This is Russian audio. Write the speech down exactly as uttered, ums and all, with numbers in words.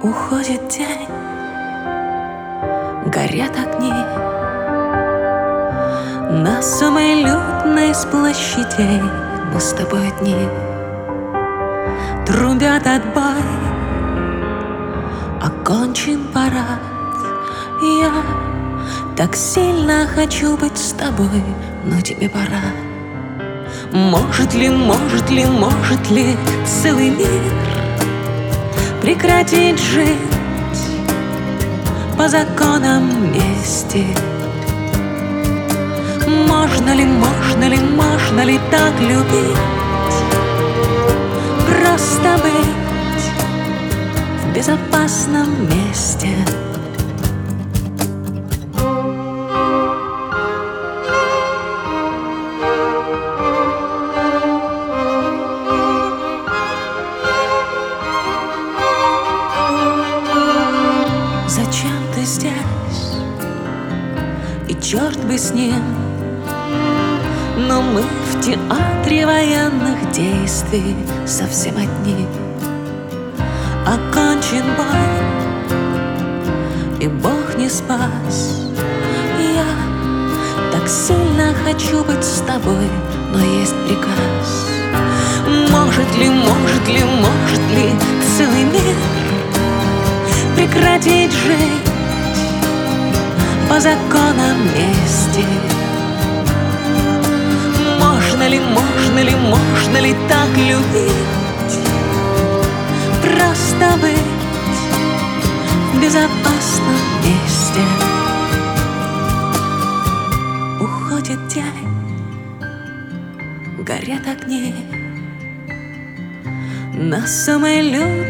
Уходит день, горят огни на самой людной с площадей. Мы с тобой одни. Трубят отбой, окончен парад. Я так сильно хочу быть с тобой, но тебе пора. Может ли, может ли, может ли целый мир прекратить жить по законам мести? Можно ли, можно ли, можно ли так любить? Просто быть в безопасном месте. Зачем ты здесь? И черт бы с ним. Но мы в театре военных действий совсем одни. Окончен бой, и Бог не спас. Я так сильно хочу быть с тобой, но есть приказ. Может ли, может ли, может ли целый мир прекратить жить по законам мести? Можно ли, можно ли, можно ли так любить? Просто быть в безопасном месте. Уходит день, горят огни на самой людной